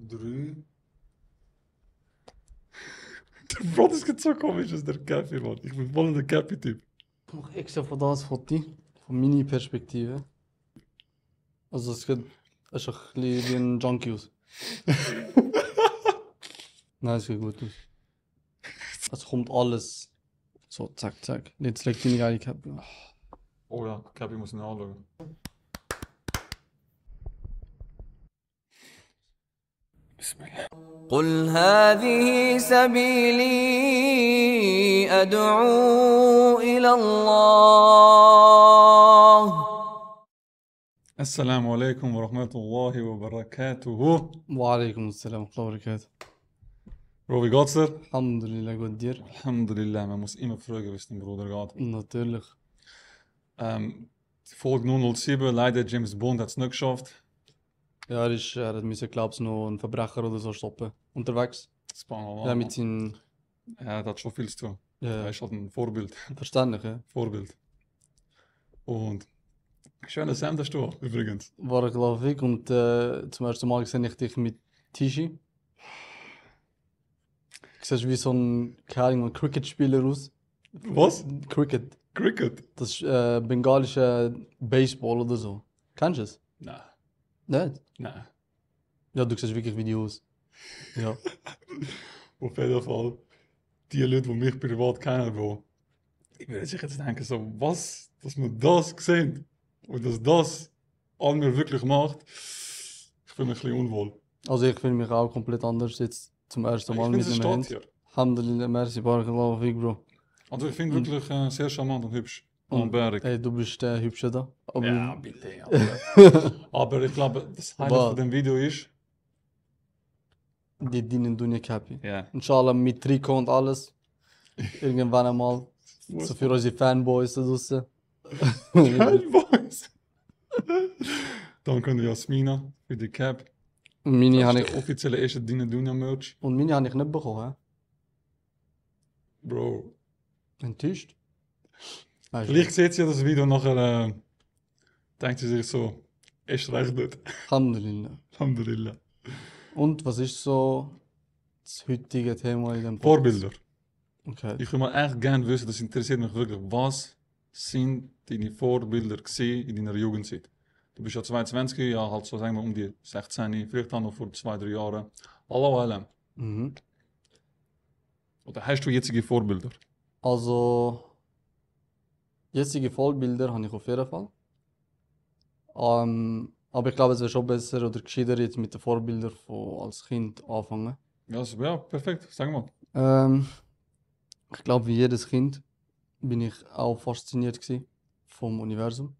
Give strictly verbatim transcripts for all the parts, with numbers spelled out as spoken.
Drei. Der Brot ist so komisch, ist der Kaffee, Mann. Ich bin voll der Kaffee-Typ. Ich mache extra von das Foto, von meiner Perspektive. Also es sieht es ist ein bisschen wie ein Junkie aus. Nein, es sieht gut aus. Es kommt alles so, zack, zack. Jetzt legt deine geile Kappe. Oh ja, Kaffee muss ich noch anschauen. Bismillah. قل هذه سبيلي أدعو إلى الله. Assalamu alaikum wa rahmatullahi wa barakatuhu. Wa alaikum assalam wa barakatuh. Bro, wie geht's dir? Alhamdulillah, gut dir? Alhamdulillah, man muss immer fragen, wie es dem Bruder geht. Natürlich. Ähm, die Folge null null sieben, leider James Bond hat es nicht geschafft. Ja, er ist, er müssen, glaube ich, noch einen Verbrecher oder so stoppen. Unterwegs. Subhanallah. Ja, mit seinem, Er hat schon viel zu tun. ja, Er ist halt ein Vorbild. verständlich, ja. Vorbild. Und schönes Hemd hast du auch, übrigens. War glaube ich und äh, zum ersten Mal sehe ich dich mit Tishi. Du siehst wie so ein, keine Ahnung, ein Cricket-Spieler aus. Was? Cricket. Cricket? Das ist äh, bengalische Baseball oder so. Kennst du es? Nein. Nicht? Nein. Ja, du siehst wirklich wie die aus. Ja. Auf jeden Fall, die Leute, die mich privat kennen, wo ich würde sich jetzt denken, so, was, dass man das sehen und dass das an mir wirklich macht, ich fühle mich ein bisschen unwohl. Also ich fühle mich auch komplett anders jetzt zum ersten Mal Ich mit finde, es einem steht Hand. hier. Alhamdulillah, merci, barakallahu fik, Bro. Also ich finde wirklich äh, sehr charmant und hübsch. Und, Und Berg. ey, du bist der Hübsche da. Aber Ja, bitte. Aber, aber ich glaube, das Highlight Aber- von dem Video ist, die dienen Dunja Kapi. ja, Inshallah mit Trikot und alles. Irgendwann einmal. Muss So für unsere Fanboys da draussen. Fanboys. Danke an Jasmina für die Cap. Und meine Das habe ist ich, der offizielle erste Dina Dunja Merch. und meine habe ich nicht bekommen. Bro. He? Enttäuscht? Weißt du, Vielleicht seht ihr das Video nachher, äh, denkt ihr sich so, ist recht dort. Alhamdulillah. Alhamdulillah. Und was ist so das heutige Thema in dem Podcast? Vorbilder. Okay. Ich würde mal echt gerne wissen, das interessiert mich wirklich. Was sind deine Vorbilder gewesen in deiner Jugendzeit? Du bist ja zweiundzwanzig, ja halt so sagen wir um die sechzehn, vielleicht auch noch vor zwei, drei Jahren. Allahu Alam. Mhm. Oder hast du jetzige Vorbilder? Also, jetzige Vorbilder habe ich auf jeden Fall. Ähm, aber ich glaube, es wäre schon besser oder gescheiter jetzt mit den Vorbildern von als Kind anfangen. Ja, so, ja, perfekt, sag mal. Ähm, ich glaube, wie jedes Kind bin ich auch fasziniert gewesen vom Universum.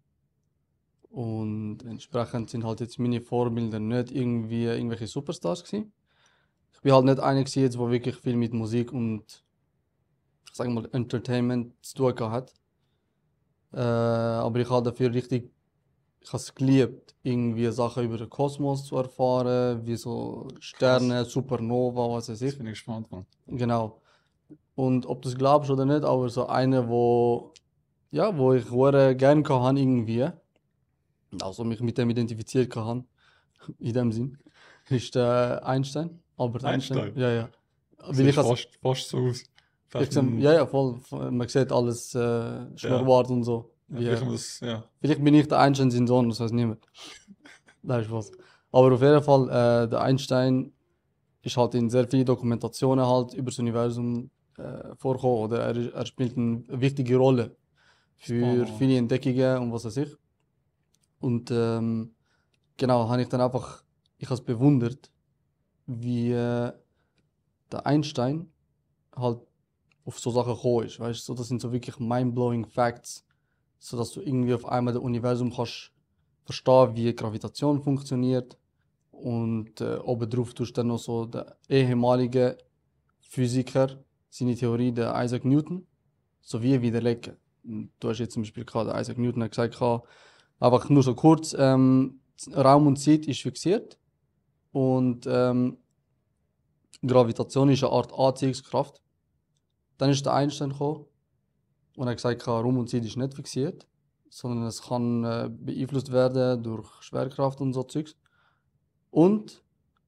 Und entsprechend sind halt jetzt meine Vorbilder nicht irgendwie irgendwelche Superstars gewesen. Ich bin halt nicht einer gewesen, jetzt, der wirklich viel mit Musik und ich sag mal Entertainment zu tun gehabt hat. Äh, aber ich habe dafür richtig, ich habe es geliebt, irgendwie Sachen über den Kosmos zu erfahren, wie so Sterne, Supernova, was weiß Jetzt ich. bin ich gespannt, Mann. Genau. Und ob du es glaubst oder nicht, aber so eine, wo, ja, wo ich hure gerne kann irgendwie, also mich mit dem identifiziert kann, in dem Sinn, ist der Einstein. Albert Einstein. Einstein? Ja, ja. Weil Sieht ich has, fast, fast so aus. ich Fast seh, ein- ja, ja, voll, voll, man sieht alles äh, Schnurrbart und so. ja, Wie vielleicht er- haben wir das, ja. Vielleicht bin ich der Einstein sein Sohn, das heißt niemand. Nein, Spaß. Aber auf jeden Fall, äh, der Einstein ist halt in sehr vielen Dokumentationen halt über das Universum äh, vorgekommen. Oder er, er spielt eine wichtige Rolle für Spannend. viele Entdeckungen und was weiß ich. Und ähm, genau, habe ich dann einfach, ich habe es bewundert, wie äh, der Einstein halt auf so Sachen gekommen ist. Weißt du, so, das sind so wirklich mind-blowing Facts, so dass du irgendwie auf einmal das Universum kannst verstehen, wie Gravitation funktioniert. Und äh, obendrauf tust du dann noch so der ehemalige Physiker, seine Theorie, der Isaac Newton, sowie widerlegen. Und du hast jetzt zum Beispiel gerade, der Isaac Newton hat gesagt, kann, einfach nur so kurz, ähm, Raum und Zeit ist fixiert und ähm, Gravitation ist eine Art Anziehungskraft. Dann ist der Einstein gekommen und hat gesagt, Raum und Zeit ist nicht fixiert, sondern es kann äh, beeinflusst werden durch Schwerkraft und so Zeugs. Und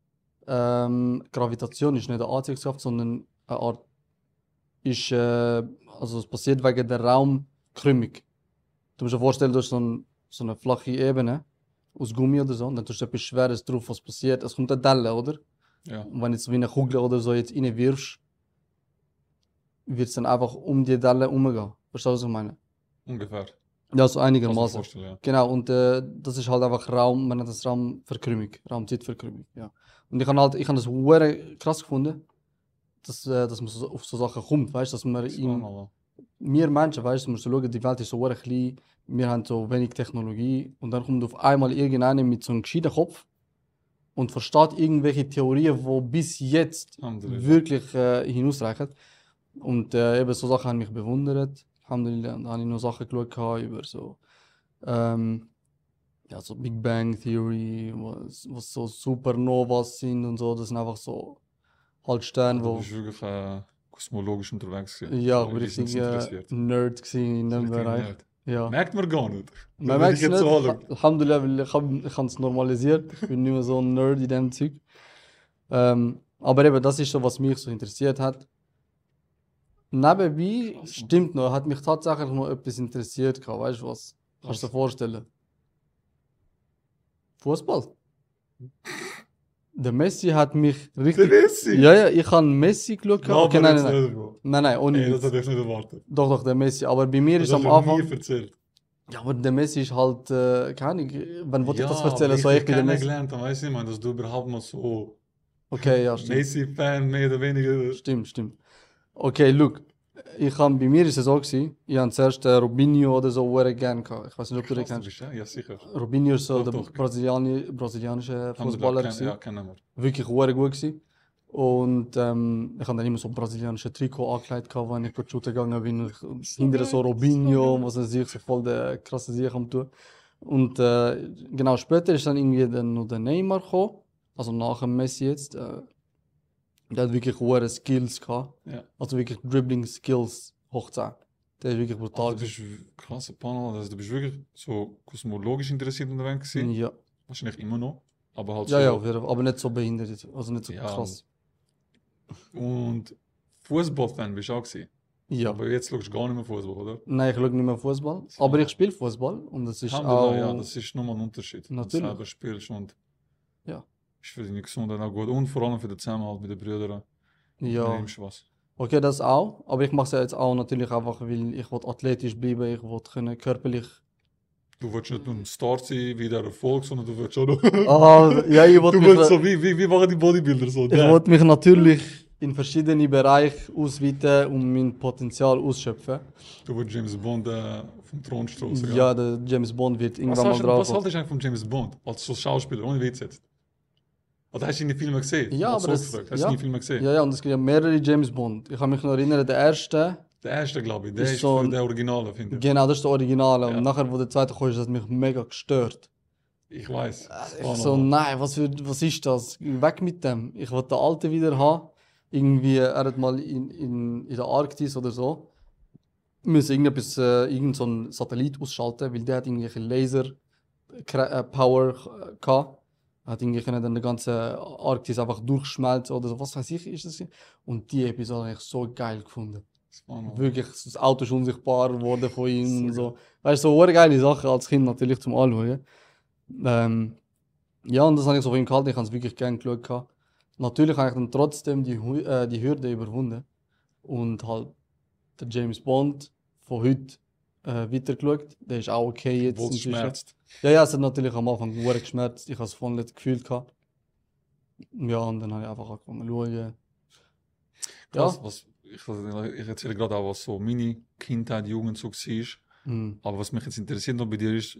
ähm, Gravitation ist nicht eine Anziehungskraft, sondern eine Art, ist, äh, also es passiert wegen der Raumkrümmung. Du musst dir vorstellen, du hast so, ein, so eine flache Ebene aus Gummi oder so, und dann tust du etwas Schweres drauf, was passiert. Es kommt eine Delle, oder? Ja, Und wenn du jetzt wie eine Kugel oder so jetzt reinwirfst, wird es dann einfach um die Delle herumgehen. Verstehst du, was ich meine? ungefähr. Ja, so Kannst du dir einigermaßen. vorstellen, ja. Genau, und äh, das ist halt einfach Raum, man nennt das Raumverkrümmung, Raumzeitverkrümmung, ja. Und ich habe halt, ich habe das hure krass gefunden, dass, äh, dass man so auf so Sachen kommt, weißt du, dass man in, Subhanallah. wir Menschen, weißt du, musst du schauen, die Welt ist so hure klein, wir haben so wenig Technologie und dann kommt auf einmal irgendeiner mit so einem gescheiten Kopf und versteht irgendwelche Theorien, die bis jetzt Alhamdulillah. wirklich äh, hinausreichen. Und äh, eben so Sachen haben mich bewundert. Alhamdulillah, und dann habe ich noch Sachen geschaut gehabt über so, ähm, ja, so Big Bang Theory, was, was so Supernovas sind und so. Das sind einfach so halt Sterne, Du wo bist wirklich äh, kosmologisch unterwegs gewesen. ja, So, wo die sind richtig äh, interessiert. Nerd gewesen in dem Richtig Bereich. nerd. Ja. Merkt man gar nicht. Man Wenn merkt ich es jetzt nicht. so anschaue. Alhamdulillah, weil ich habe ich es normalisiert. Ich bin nicht mehr so ein Nerd in dem Zeug. Ähm, aber eben, das ist so, was mich so interessiert hat. Nebenbei, stimmt noch, hat mich tatsächlich noch etwas interessiert gehabt. Weißt du was? Kannst du dir Was? vorstellen? Fußball. Der Messi hat mich Der richtig. Messi? Ja, ja, ich habe Messi geschaut. gehabt. Glaub Okay, mir nein, jetzt nein, nein. nicht, Bro. Nein, nein, ohne Ey, das Witz. hätte ich nicht erwartet. Doch, doch, der Messi. Aber bei mir Das ist hast am du mir nie Anfang. erzählt. Ja, aber der Messi ist halt, äh, keine Ahnung, wenn wollte ich das erzählen, aber so ich ich bin der Messi. kennengelernt, dann weiß ich nicht, dass du überhaupt mal so Okay, ja, stimmt. Messi-Fan mehr oder weniger. Stimmt, stimmt. Okay, look. Ich hab, bei mir ist es so gewesen, ich habe zuerst äh, Robinho oder so sehr gerne gehabt. Ich weiß nicht, ob du den Krass, du kennst. bist, ja? Ja, sicher. Robinho ist so Doch, der doch. Brasiliani brasilianische Alhamdulillah, Fußballer kenn- gewesen. Ja, kennen wir. Wirklich sehr gut gewesen. Und ähm, ich habe dann immer so brasilianische Trikot angekleidet, gehabt, wenn ich shooten gegangen bin. Ich, hinter so Robinho, was er sich so voll der krasse Sieg am tun. Und äh, genau später ist dann irgendwie dann noch der Neymar gekommen, also nach dem Messi jetzt. Äh, der hat wirklich hohe Skills gehabt. Ja. Also wirklich Dribbling Skills hoch zehn. Der ist wirklich brutal. Also, du bist krass, Panel. Also, du bist wirklich so kosmologisch interessiert unterwegs gewesen. ja, Wahrscheinlich immer noch. Aber halt ja, so. ja, auf jeden Fall. Aber nicht so behindert, also nicht so Ja, krass. Und Fußballfan bist du auch gewesen. Ja. Aber jetzt schaust du gar nicht mehr Fußball, oder? Nein, ich schaue nicht mehr Fußball. So. Aber ich spiele Fußball und das ist Alhamdulillah, auch. ja, das ist nochmal ein Unterschied. Wenn du Natürlich. selber spielst und Ja. ist für deine Gesundheit auch gut. Und vor allem für den Zusammenhalt mit den Brüdern. Ja. Nimmst du was. Okay, das auch. Aber ich mache es ja jetzt auch natürlich einfach, weil ich will athletisch bleiben, ich will können körperlich. Du willst nicht nur ein Star sein wie der Erfolg, sondern du willst auch noch. Ah, ja, ich will Du mich, willst so, wie, wie, wie machen die Bodybuilder so? ich will mich natürlich in verschiedene Bereiche ausweiten und mein Potenzial ausschöpfen. Du willst James Bond äh, vom Thron stoßen. Ja, der James Bond wird Was, irgendwann mal hast, du- drauf. was haltest du eigentlich von James Bond? Als so Schauspieler, ohne Witz jetzt. Oder hast du ihn in den Filmen gesehen? Ja, Mal aber so das- gefragt. Hast ja. du ihn in den Filmen gesehen? Ja, ja, und es gibt ja mehrere James Bond. Ich kann mich noch erinnern, der erste, Der erste, glaube ich. Der Ist ist, so für ein- der Originale, finde ich. genau, das ist der Originale. Ja. Und nachher, wo der zweite kam, ist das mich mega gestört. Ich weiß. Ich so, nein, was, für, was ist das? Weg mit dem. Ich will den alten wieder haben. Irgendwie, er hat mal in, in, in der Arktis oder so, müssen irgendetwas, äh, irgend so einen Satellit ausschalten, weil der hat irgendwelche Laser Kra- äh, Power äh, gehabt. Er hat irgendwie können dann die ganze Arktis einfach durchschmelzen oder so, was weiß ich, ist das. Und die Episode habe ich so geil gefunden. Wirklich, das Auto ist unsichtbar geworden von ihm und so. Weißt du, so eine geile Sache als Kind natürlich zum Anschauen. Ähm, ja, und das habe ich so von ihm gehalten, ich habe es wirklich gerne geschaut. gehabt. Natürlich habe ich dann trotzdem die, Hu- äh, die Hürde überwunden und halt der James Bond von heute äh, weitergeschaut. Der ist auch okay jetzt. Wo es inzwischen. schmerzt. Ja, ja, es hat natürlich am Anfang sehr geschmerzt. Ich habe es voll nicht gefühlt. Gehabt. Ja, und dann habe ich einfach angefangen zu schauen. Krass, Ja. was, ich, ich erzähle gerade auch, was so meine Kindheit, Jugend so war. Mhm. Aber was mich jetzt interessiert noch bei dir ist,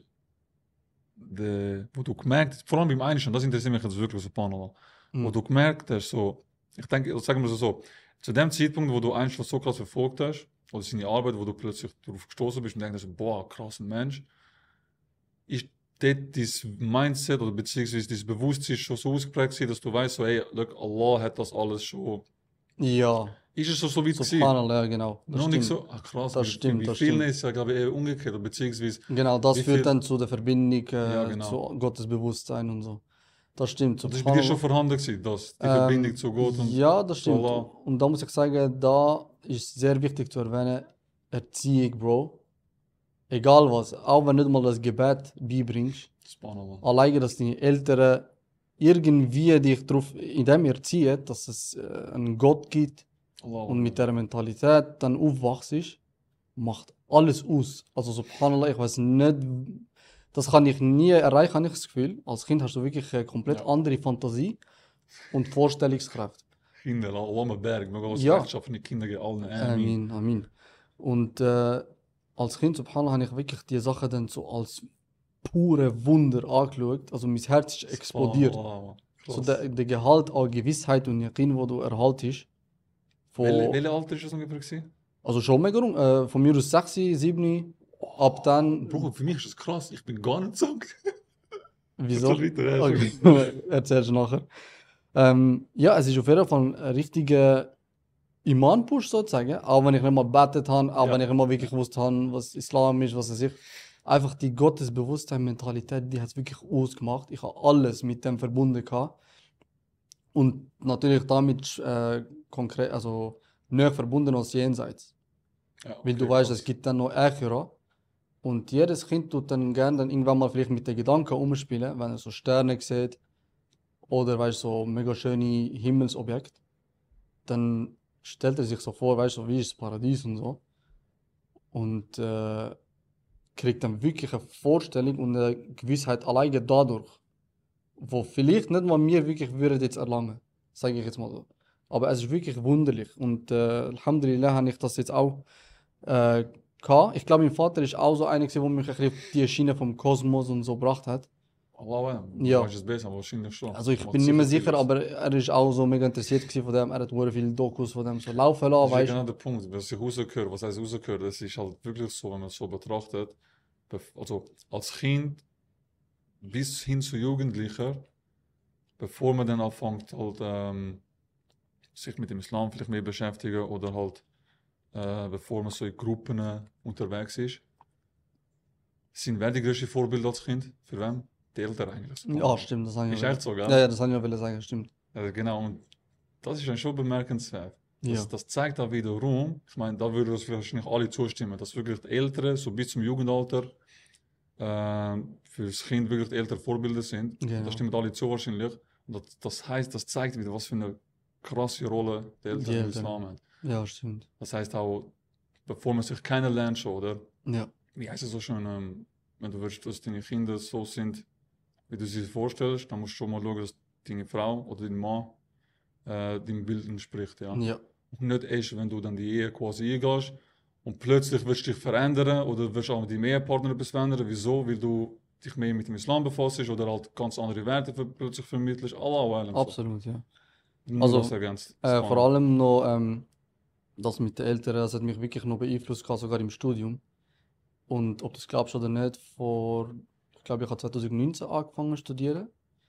de, wo du gemerkt hast, vor allem beim Einstein, das interessiert mich jetzt wirklich so Panel, Mhm. wo du gemerkt hast, so, ich denke, sagen wir so, so, zu dem Zeitpunkt, wo du Einstein so krass verfolgt hast, oder seine Arbeit, wo du plötzlich darauf gestoßen bist und denkst, boah, krass, ein Mensch, ist dort dein Mindset oder beziehungsweise dein Bewusstsein schon so ausgeprägt gewesen, dass du weißt, so, ey, look, Allah hat das alles schon. Ja, Ist es so, so weit gewesen? Subhanallah, ja, genau. Das Noch nicht stimmt. so, ach krass, Das wie- stimmt, wie das vielen stimmt. ist ja, glaube ich, eher umgekehrt, beziehungsweise, Genau, das Wie führt viel- dann zu der Verbindung äh, Ja, genau. zu Gottes Bewusstsein und so. Das stimmt. Das ist bei dir schon Subhanallah. vorhanden gewesen, das, die Ähm, Verbindung zu Gott und Ja, das zu stimmt. Allah. Und da muss ich sagen, da ist sehr wichtig zu erwähnen, Erziehung, Bro. Egal was, auch wenn du nicht mal das Gebet beibringst, Subhanallah. alleine, dass die Eltern irgendwie dich darauf, in dem erziehen, dass es äh, einen Gott gibt Allah. und mit der Mentalität dann aufwachst, macht alles aus. Also subhanallah, ich weiß nicht, das kann ich nie erreichen, habe ich das Gefühl. Als Kind hast du wirklich eine komplett Ja. andere Fantasie und Vorstellungskraft. Kinder, Allah mal Berg, noch als Ja. rechtschaffene Kinder gehen allen Amen. Amin, Amin. Und äh, als Kind, subhanallah, habe ich wirklich die Sache dann so als pure Wunder angeschaut. Also mein Herz ist explodiert. Subhanallah. So Krass. der, der Gehalt an Gewissheit und Yakin, wo du erhaltest. Von, Welche, welche Alter ist das ungefähr gewesen? also schon mega rum. Äh, von mir aus sechs, sieben, ab dann. Bro, für mich ist das krass, ich bin gar nicht so. Wieso? Erzähl weiter, ja, Okay, erzählst du nachher. Ähm, ja, es ist auf jeden Fall ein richtiger Iman-Push sozusagen. Auch wenn ich nicht mal gebetet habe, auch Ja. wenn ich nicht mal wirklich gewusst habe, was Islam ist, was es ist. Einfach die Gottesbewusstheit, Mentalität, die hat es wirklich ausgemacht. Ich habe alles mit dem verbunden gehabt. Und natürlich damit äh, konkret, also näher verbunden als jenseits. Ja, Weil du okay, weißt, krass. es gibt dann noch Akhira. Und jedes Kind tut dann gerne dann irgendwann mal vielleicht mit den Gedanken umspielen, wenn er so Sterne sieht oder weißt so mega schöne Himmelsobjekte. Dann stellt er sich so vor, weißt du, wie ist das Paradies und so. Und äh, kriegt dann wirklich eine Vorstellung und eine Gewissheit alleine dadurch, wo vielleicht nicht mal wir wirklich würden jetzt erlangen, sage ich jetzt mal so. Aber es ist wirklich wunderlich und äh, Alhamdulillah habe ich das jetzt auch äh, gehabt. Ich glaube, mein Vater ist auch so einer, gewesen, der mich ein bisschen auf die Schiene vom Kosmos und so gebracht hat. Allah, ja. Ja. Du weißt es besser, aber wahrscheinlich schon. Also ich Macht bin nicht mehr sicher sicher, vieles. aber er ist auch so mega interessiert gewesen von dem. Er hat sehr viele Dokus von dem so laufen lassen, Das ist ja weißt du. genau der Punkt, was ich rausgehört, was heißt rausgehört, das ist halt wirklich so, wenn man es so betrachtet, bef- also als Kind bis hin zu Jugendlicher, bevor man dann anfängt halt ähm, sich mit dem Islam vielleicht mehr beschäftigen oder halt äh, bevor man so in Gruppen äh, unterwegs ist, sind wer die größte Vorbilder als Kind? Für wen? Die Eltern eigentlich. Ja, stimmt, das habe ich Ist noch echt so, gell? Ja, ja, das habe ich noch wollen sagen, stimmt. Ja, genau, und das ist dann schon bemerkenswert. Das, Ja. das zeigt auch wiederum, ich meine, da würden uns wahrscheinlich alle zustimmen, dass wirklich die Älteren, so bis zum Jugendalter, äh, für das Kind wirklich die Eltern Vorbilder sind. Genau. Da stimmen alle zu wahrscheinlich. Und das, das heißt, das zeigt wieder, was für eine krasse Rolle die Eltern Die im Eltern. Islam haben. Ja, stimmt. Das heißt auch, bevor man sich kennenlernt schon, oder? Ja, Wie heißt es so schön, ähm, wenn du willst, dass deine Kinder so sind, wie du sie dir vorstellst, dann musst du schon mal schauen, dass deine Frau oder dein Mann äh, deinem Bild entspricht, ja. ja, Und nicht erst, wenn du dann die Ehe quasi eingehst und plötzlich willst du dich verändern oder willst auch mit deinem Ehepartner etwas verändern. Wieso? Weil du dich mehr mit dem Islam befasst oder halt ganz andere Werte ver- plötzlich vermittelst. Allah alam. absolut, ja. Nur Also, das ergänzt. Äh, vor allem noch ähm, das mit den Eltern, das hat mich wirklich noch beeinflusst, gehabt, sogar im Studium. Und ob du es glaubst oder nicht, vor, ich glaube, ich habe zwanzig neunzehn angefangen zu studieren.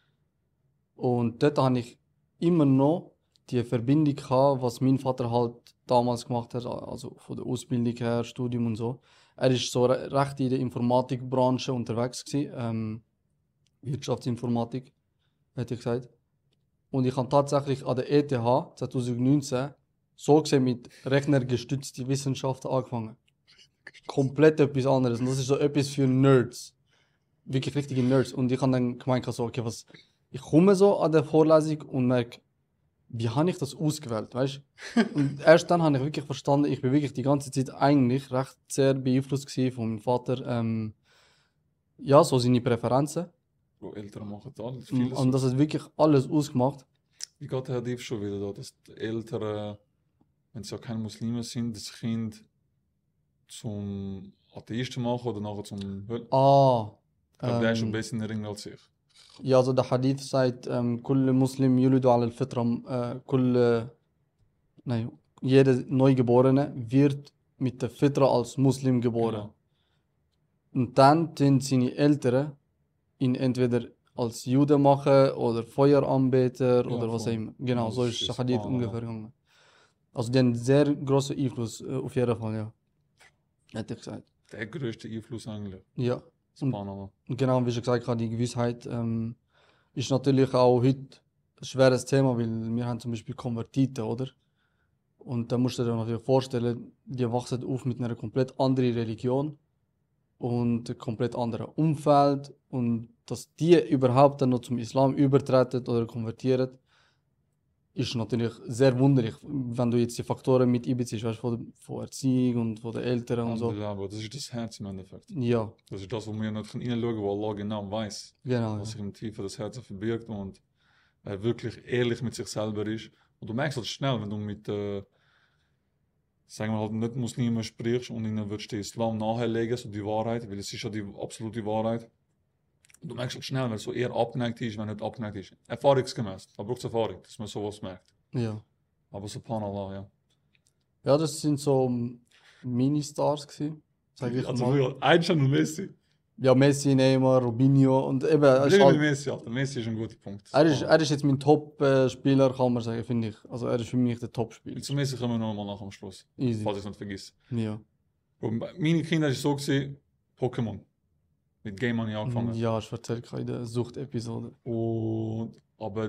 Und dort habe ich immer noch die Verbindung gehabt, was mein Vater halt damals gemacht hat, also von der Ausbildung her, Studium und so. Er ist so re recht in der Informatikbranche unterwegs gewesen, ähm, Wirtschaftsinformatik, hätte ich gesagt. Und ich habe tatsächlich an der E T H zwanzig neunzehn so gesehen mit rechnergestützte Wissenschaften angefangen. Komplett etwas anderes. Und das ist so etwas für Nerds. Wirklich richtige Nerds. Und ich habe dann gemeint, so, okay, was, ich komme so an der Vorlesung und merke, wie habe ich das ausgewählt, weißt du? Und erst dann habe ich wirklich verstanden, ich bin wirklich die ganze Zeit eigentlich recht sehr beeinflusst gewesen von meinem Vater. Ähm, ja, so seine Präferenzen. Bro, Eltern machen alles. Und, Vieles. und das hat wirklich alles ausgemacht. Wie geht der Hadith schon wieder da, dass die Eltern, wenn sie ja keine Muslime sind, das Kind zum Atheisten machen oder nachher zum Höl. Ah. Ich glaube, der ist schon ähm, besser in Erinnerung als ich. Ja, also der Hadith sagt, ähm, كل مسلم يولد على الفطرة, äh, كل, nein, jeder Neugeborene wird mit der Fitra als Muslim geboren. Genau. Und dann tun seine Eltern ihn entweder als Jude machen oder Feueranbeter Ja, oder was auch voll. immer. Genau, Das so ist ist der das Hadith Wahre. ungefähr gegangen. Also die haben sehr großen Einfluss, äh, auf jeden Fall, ja. Hätte ich gesagt. Der größte Einfluss eigentlich. Ja. Und Subhanallah. genau, wie ich gesagt habe, die Gewissheit, ähm, ist natürlich auch heute ein schweres Thema, weil wir haben zum Beispiel Konvertiten, oder? Und da musst du dir natürlich vorstellen, die wachsen auf mit einer komplett anderen Religion und einem komplett anderen Umfeld und dass die überhaupt dann noch zum Islam übertreten oder konvertieren, ist natürlich sehr wunderlich, wenn du jetzt die Faktoren mit einbeziehst, weißt, von, von Erziehung und von den Eltern und so. Alhamdulillah, aber das ist das Herz im Endeffekt. Ja, Das ist das, wo wir nicht hineinschauen, wo Allah genau weiß, genau. was Ja. sich im Tiefen des Herzens verbirgt und er wirklich ehrlich mit sich selber ist. Und du merkst das schnell, wenn du mit, äh, sagen wir halt, nicht Muslimen sprichst und ihnen würdest den Islam nahelegen, so die Wahrheit, weil es ist ja die absolute Wahrheit. Und du merkst halt schnell, wenn er so eher abgeneigt ist, wenn er nicht abgeneigt ist. Erfahrungsgemäß, da braucht es Erfahrung, dass man sowas merkt. Ja. Aber subhanallah, ja. Ja, das sind so Mini-Stars gewesen, sag ich Also mal. wirklich, Einstein und Messi. Ja, Messi, Neymar, Robinho und eben, er ist, Bleiben halt, mit Messi, Alter. Messi ist ein guter Punkt. er ist, er ist jetzt mein Top-Spieler, kann man sagen, finde ich. Also er ist für mich der Top-Spieler. Zu Messi kommen wir noch mal nach am Schluss, Easy. falls ich es nicht vergesse. Ja. Und bei- meine Kinder war es so, gewesen, Pokémon. Mit Game habe ich angefangen. Ja, ich erzähle gerade in der Sucht-Episode. Und, aber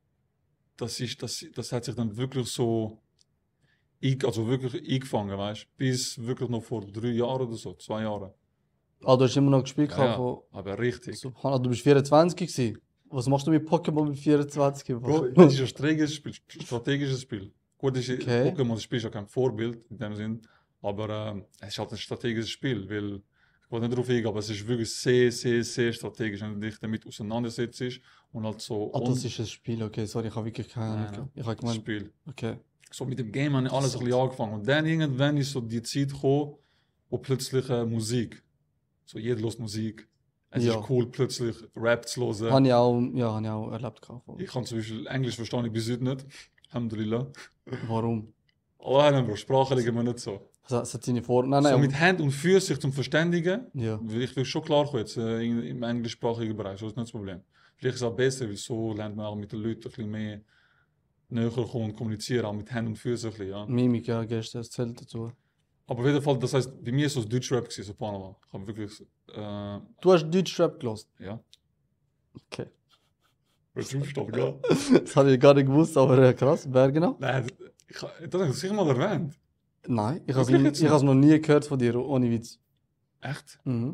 das, ist, das, das hat sich dann wirklich so, ein- also wirklich eingefangen, weißt du, bis wirklich noch vor drei Jahren oder so, zwei Jahren. Ah, du hast immer noch gespielt, Ja, ja, von, aber richtig. Subhanallah, du bist vierundzwanzig gewesen. Was machst du mit Pokémon mit vierundzwanzig? Bro, das ist ein strategisches Spiel. Strategisches Spiel. Gut, das ist, Okay. Pokémon das Spiel ist ja kein Vorbild in dem Sinn, aber ähm, es ist halt ein strategisches Spiel, weil ich wollte nicht darauf eingehen, aber es ist wirklich sehr, sehr, sehr strategisch, wenn du dich damit auseinandersetzt und halt so Ah, on- das ist ein Spiel, okay, sorry, ich habe wirklich keine Ahnung. Nein, nein, Ich habe das gemeint, Spiel. okay. So mit dem Game habe ich alles ein bisschen angefangen und dann irgendwann ist so die Zeit gekommen, wo plötzlich äh, Musik, so jeder hört Musik. Es Ja. ist cool, plötzlich Rap zu hören. Habe ich auch, ja, habe ich auch erlebt. gehabt. Ich kann zum Beispiel Englisch verstehen ich bis heute nicht. Alhamdulillah. Warum? Oh nein, Bro, Sprache liegen mir nicht so. Das das hat seine Vor... Nein, nein. So aber- mit Hand und Füßen sich zum Verständigen, ja. will ich will schon klar kommen jetzt, äh, in- im englischsprachigen Bereich, so ist nicht das Problem. Vielleicht ist es auch besser, weil so lernt man auch mit den Leuten ein bisschen mehr näher kommen und kommunizieren, auch mit Hand und Füßen ein bisschen, ja. Mimik, ja, gestern, das zählt dazu. Aber auf jeden Fall, das heißt, bei mir ist es Deutschrap gewesen, so Panama. Ich habe wirklich, äh, Du hast Deutschrap gelost. ja. Okay. Willst du aufstehen, gell? Das habe ich gar nicht gewusst, aber äh, krass. Wer genau? Nein, ich, ha- das habe ich sicher mal erwähnt. Nein, ich Wirklich habe jetzt ich noch? has noch nie gehört von dir, ohne Witz. Echt? Mhm.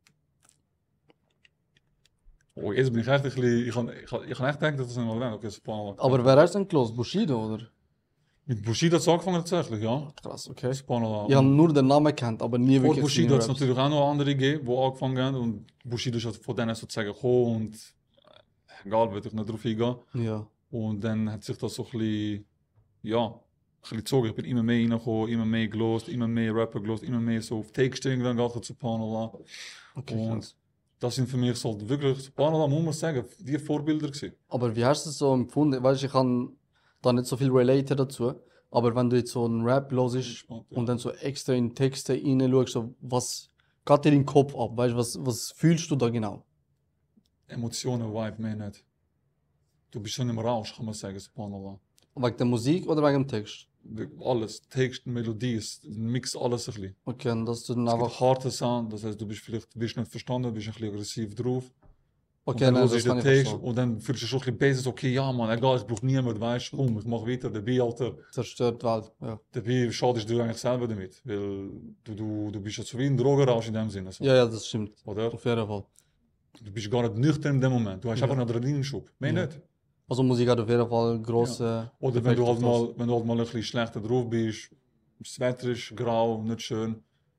Oh, jetzt bin ich echt ein bisschen, ich habe ich, ha- ich hab echt gedacht, dass das nicht mal erwähnt. Okay, so Panama. Aber wer hast du denn gelost? Bushido, oder? Mit Bushido hat es angefangen tatsächlich, ja. Krass, okay. Panama. Ich habe nur den Namen kennt, aber nie Vor wirklich Bushido hat es seine Raps. natürlich auch noch andere gegeben, die angefangen haben und Bushido ist halt von denen sozusagen gekommen und äh, egal, will ich nicht drauf eingehen. Ja. Und dann hat sich das so ein bisschen, ja, ein bisschen gezogen. Ich bin immer mehr reingekommen, immer mehr gelost, immer mehr Rapper gelost, immer mehr so auf Texte irgendwann geachtet zu Panama. Okay, Und krass. das sind für mich so wirklich, Panama muss man sagen, die Vorbilder gewesen. Aber wie hast du es so empfunden? Weißt du, ich kann da nicht so viel relaten dazu. Aber wenn du jetzt so einen Rap hörst Gespannt, ja. und dann so extra in Texte hineinschaust, so, was geht dir in den Kopf ab? Weißt du, was, was fühlst du da genau? Emotionen, Vibe, mehr nicht. Du bist schon im Rausch, kann man sagen, subhanallah. Wegen der Musik oder wegen dem Text? Alles, Text, Melodie, es mixt alles ein bisschen. Okay, und dass du dann Es gibt einfach. harte Sound, das heißt, du bist vielleicht wirst nicht verstanden, bist ein bisschen aggressiv drauf. Okay, und dann nein, hörst das du kann den ich Text verstehen. und dann fühlst du dich schon ein bisschen besser, so, okay, ja man, egal, ich brauche niemand, weißt du, komm, ich mach weiter, dabei, Alter. Zerstört die Welt, ja. Dabei schadest du eigentlich selber damit, weil du, du, du bist ja so wie ein Drogenrausch in dem Sinne, so, Ja, ja, das stimmt. oder? Auf jeden Fall. Du bist gar nicht nüchtern in dem Moment, du hast Ja. einfach einen Adrenalinschub, mehr Ja. nicht. Also Musik hat auf jeden Fall grosse. Oder wenn du Effekt halt auf mal, wenn du halt mal ein bisschen schlechter drauf bist, das Wetter ist grau, nicht schön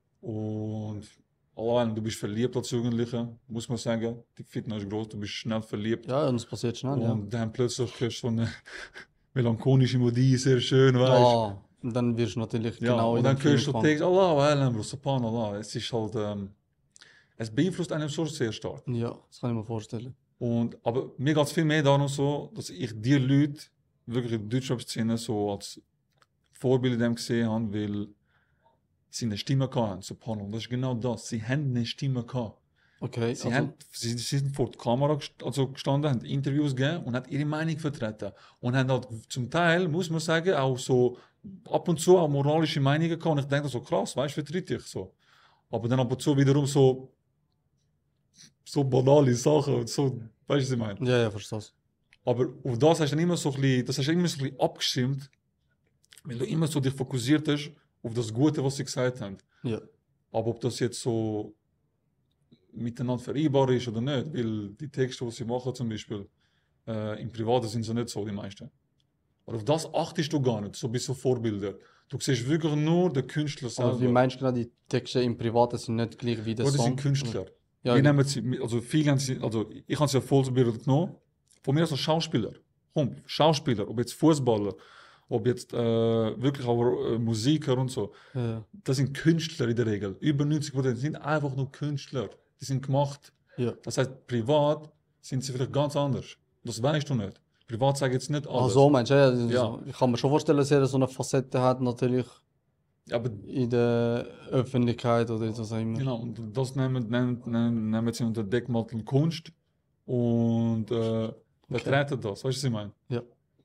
und allein du bist verliebt als Jugendlicher, muss man sagen, die Fitness ist groß, du bist schnell verliebt. Ja, und es passiert schnell, ja. Und dann plötzlich hörst du so eine melancholische Melodie, sehr schön, weißt Ah, und dann wirst du natürlich Ja, genau und in dann den Film hörst du gefangen. Text, Allah, Allah, Bro, Subhanallah. Es ist halt, ähm, es beeinflusst einen schon sehr stark. Ja, das kann ich mir vorstellen. Und, aber mir geht es viel mehr darum so, dass ich die Leute wirklich in der Deutschrap-Szene so als Vorbild in dem gesehen habe, weil sie eine Stimme hatten, Subhanallah. Das ist genau das. Sie haben eine Stimme gehabt. Okay, Sie, also, haben, sie, sie sind vor der Kamera gest also gestanden, haben Interviews gegeben und haben ihre Meinung vertreten. Und haben halt zum Teil, muss man sagen, auch so ab und zu auch moralische Meinungen gehabt. Und ich denke so, krass, weißt du, vertritt ich so. Aber dann ab und zu wiederum so, so banale Sachen und so Weißt du, was ich meine? Ja, ja, verstehst. Aber auf das hast du dann immer so ein bisschen, das hast du immer so ein bisschen abgestimmt, weil du immer so dich fokussiert hast auf das Gute, was sie gesagt haben. Ja. Aber ob das jetzt so miteinander vereinbar ist oder nicht, weil die Texte, die sie machen zum Beispiel, äh, im Privaten sind sie nicht so, die meisten. Aber auf das achtest du gar nicht, so bist so Vorbilder. Du siehst wirklich nur den Künstler Aber wie selber. meinst du genau, die Texte im Privaten sind nicht gleich wie der Oder Song? sind Künstler. Ja, Wir ge- nehmen sie, also viele haben sie, also ich habe sie ja Vollbild genommen. Von mir als Schauspieler. Komm, Schauspieler, ob jetzt Fußballer, ob jetzt äh, wirklich auch äh, Musiker und so. ja, ja. Das sind Künstler in der Regel. Über neunzig Prozent sind einfach nur Künstler. Die sind gemacht. Ja. Das heißt, privat sind sie vielleicht ganz anders. Das weißt du nicht. Privat sage ich jetzt nicht Ach alles. so, meinst du? Ja, ja. Ja. Ich kann mir schon vorstellen, dass er so eine Facette hat, natürlich Aber in der Öffentlichkeit oder was auch immer. genau, und das nehmen, nehmen, nehmen, nehmen sie unter Deckmantel Kunst und äh, vertreten das. Weißt du, was ich meine? Ja.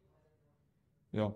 Ja.